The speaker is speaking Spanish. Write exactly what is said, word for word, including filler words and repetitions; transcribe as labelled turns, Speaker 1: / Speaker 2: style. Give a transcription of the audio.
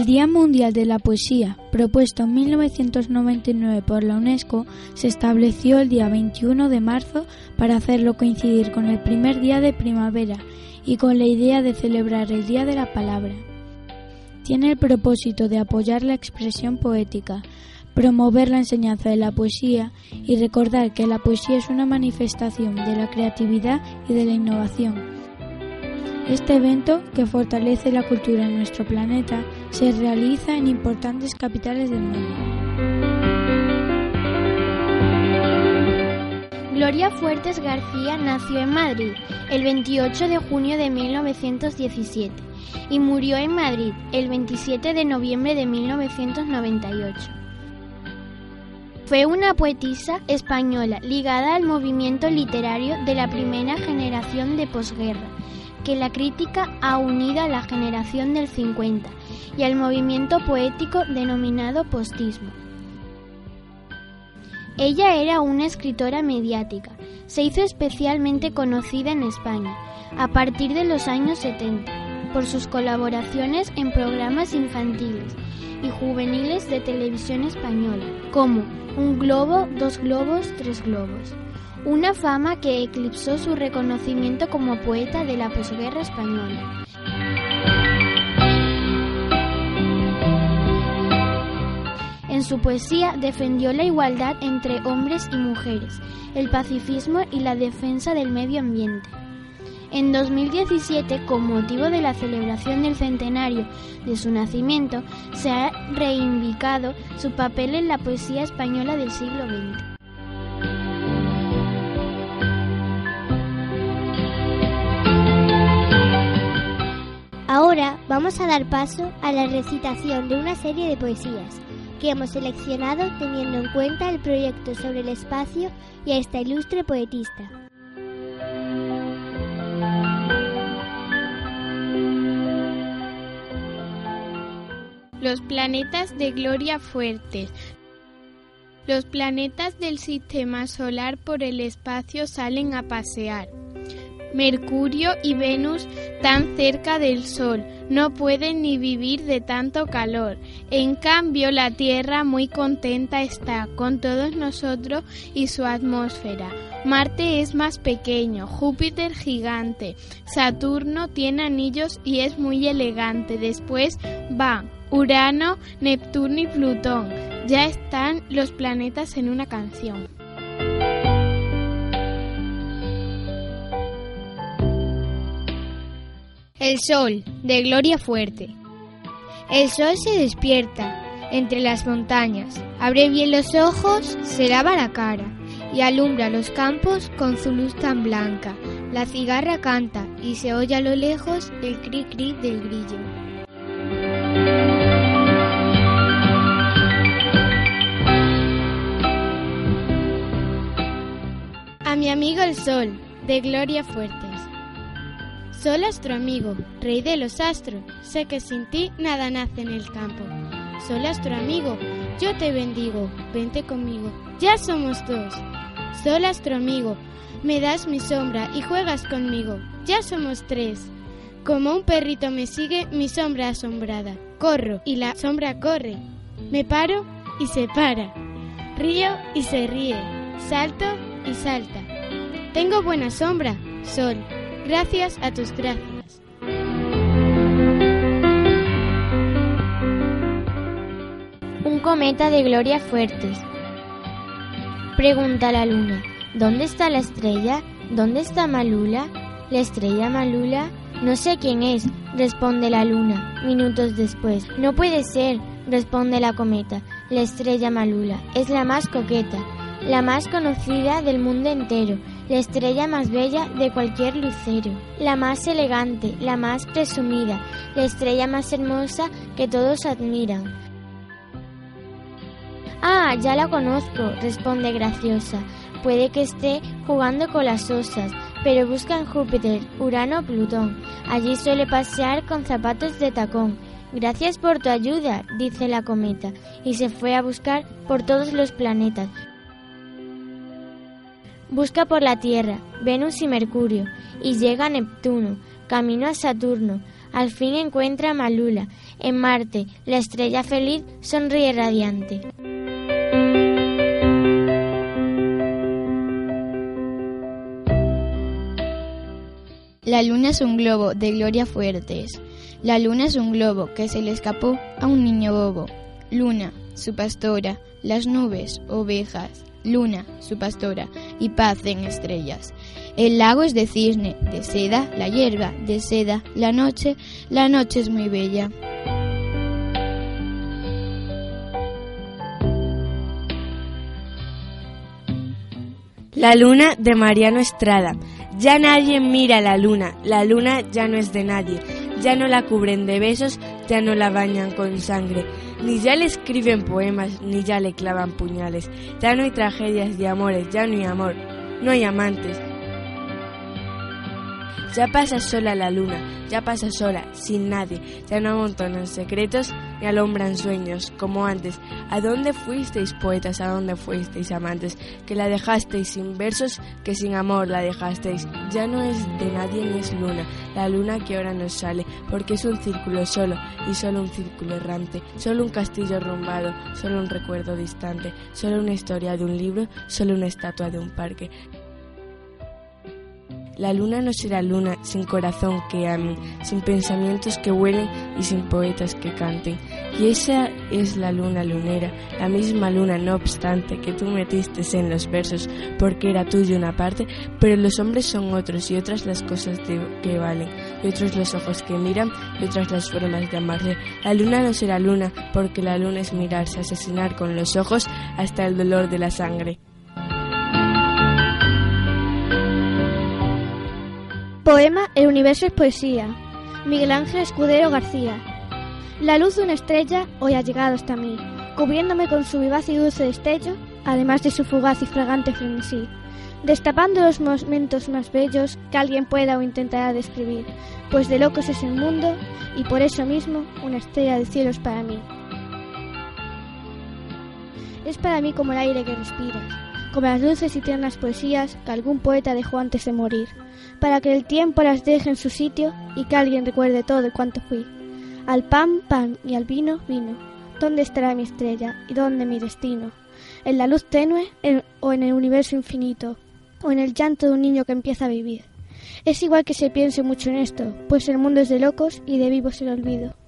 Speaker 1: Día Mundial de la Poesía, propuesto en mil novecientos noventa y nueve por la UNESCO, se estableció el día veintiuno de marzo para hacerlo coincidir con el primer día de primavera y con la idea de celebrar el Día de la Palabra. Tiene el propósito de apoyar la expresión poética, promover la enseñanza de la poesía y recordar que la poesía es una manifestación de la creatividad y de la innovación. Este evento, que fortalece la cultura en nuestro planeta, se realiza en importantes capitales del mundo.
Speaker 2: Gloria Fuertes García nació en Madrid el veintiocho de junio de mil novecientos diecisiete y murió en Madrid el veintisiete de noviembre de mil novecientos noventa y ocho. Fue una poetisa española ligada al movimiento literario de la primera generación de posguerra, que la crítica ha unido a la generación del cincuenta y al movimiento poético denominado postismo. Ella era una escritora mediática. Se hizo especialmente conocida en España a partir de los años setenta por sus colaboraciones en programas infantiles y juveniles de televisión española, como Un globo, dos globos, tres globos. Una fama que eclipsó su reconocimiento como poeta de la posguerra española. En su poesía defendió la igualdad entre hombres y mujeres, el pacifismo y la defensa del medio ambiente. En dos mil diecisiete, con motivo de la celebración del centenario de su nacimiento, se ha reivindicado su papel en la poesía española del siglo veinte.
Speaker 3: Ahora vamos a dar paso a la recitación de una serie de poesías que hemos seleccionado teniendo en cuenta el proyecto sobre el espacio y a esta ilustre poetista.
Speaker 4: Los planetas de Gloria Fuertes. Los planetas del sistema solar por el espacio salen a pasear. Mercurio y Venus tan cerca del Sol, no pueden ni vivir de tanto calor. En cambio, la Tierra muy contenta está con todos nosotros y su atmósfera. Marte es más pequeño, Júpiter gigante, Saturno tiene anillos y es muy elegante. Después va Urano, Neptuno y Plutón. Ya están los planetas en una canción.
Speaker 5: El Sol, de Gloria Fuerte. El Sol se despierta entre las montañas, abre bien los ojos, se lava la cara y alumbra los campos con su luz tan blanca. La cigarra canta y se oye a lo lejos el cri-cri del grillo.
Speaker 4: A mi amigo el Sol, de Gloria Fuertes. Sol astro amigo, rey de los astros, sé que sin ti nada nace en el campo. Sol astro amigo, yo te bendigo, vente conmigo, ya somos dos. Sol astro amigo, me das mi sombra y juegas conmigo, ya somos tres. Como un perrito me sigue mi sombra asombrada, corro y la sombra corre, me paro y se para, río y se ríe, salto y salta. Tengo buena sombra, Sol, gracias a tus gracias.
Speaker 2: Un cometa de Gloria Fuertes. Pregunta la luna, ¿dónde está la estrella? ¿Dónde está Malula? La estrella Malula, no sé quién es, responde la luna, minutos después. No puede ser, responde la cometa, la estrella Malula, es la más coqueta, la más conocida del mundo entero, la estrella más bella de cualquier lucero, la más elegante, la más presumida, la estrella más hermosa que todos admiran. Ah, ya la conozco, responde graciosa, puede que esté jugando con las osas, pero busca en Júpiter, Urano, Plutón, allí suele pasear con zapatos de tacón. Gracias por tu ayuda, dice la cometa, y se fue a buscar por todos los planetas. Busca por la Tierra, Venus y Mercurio, y llega a Neptuno, camino a Saturno.
Speaker 6: Al fin encuentra a Malula. En Marte, la estrella feliz sonríe radiante.
Speaker 7: La luna es un globo, de Gloria Fuertes. La luna es un globo que se le escapó a un niño bobo. Luna, su pastora, las nubes, ovejas. Luna, su pastora, y paz en estrellas. El lago es de cisne, de seda, la hierba, de seda, la noche, la noche es muy bella.
Speaker 8: La luna, de Mariano Estrada. Ya nadie mira la luna, la luna ya no es de nadie, ya no la cubren de besos, ya no la bañan con sangre, ni ya le escriben poemas, ni ya le clavan puñales, ya no hay tragedias de amores, ya no hay amor, no hay amantes. Ya pasa sola la luna, ya pasa sola, sin nadie, ya no amontonan secretos ni alumbran sueños, como antes. ¿A dónde fuisteis, poetas? ¿A dónde fuisteis, amantes? Que la dejasteis sin versos, que sin amor la dejasteis. Ya no es de nadie ni es luna, la luna que ahora nos sale, porque es un círculo solo, y solo un círculo errante, solo un castillo arrumbado, solo un recuerdo distante, solo una historia de un libro, solo una estatua de un parque. La luna no será luna sin corazón que ame, sin pensamientos que vuelen y sin poetas que canten. Y esa es la luna lunera, la misma luna no obstante que tú metiste en los versos porque era tuya una parte, pero los hombres son otros y otras las cosas de, que valen, y otros los ojos que miran y otras las formas de amarse. La luna no será luna porque la luna es mirarse, asesinar con los ojos hasta el dolor de la sangre.
Speaker 9: Poema El universo es poesía. Miguel Ángel Escudero García. La luz de una estrella hoy ha llegado hasta mí, cubriéndome con su vivaz y dulce destello, además de su fugaz y fragante frenesí, destapando los momentos más bellos que alguien pueda o intentará describir, pues de locos es el mundo y por eso mismo una estrella del cielo es para mí. Es para mí como el aire que respiras, como las dulces y tiernas poesías que algún poeta dejó antes de morir, para que el tiempo las deje en su sitio y que alguien recuerde todo cuanto fui. Al pan, pan, y al vino, vino. ¿Dónde estará mi estrella y dónde mi destino? ¿En la luz tenue en, o en el universo infinito? ¿O en el llanto de un niño que empieza a vivir? Es igual que se piense mucho en esto, pues el mundo es de locos y de vivos el olvido.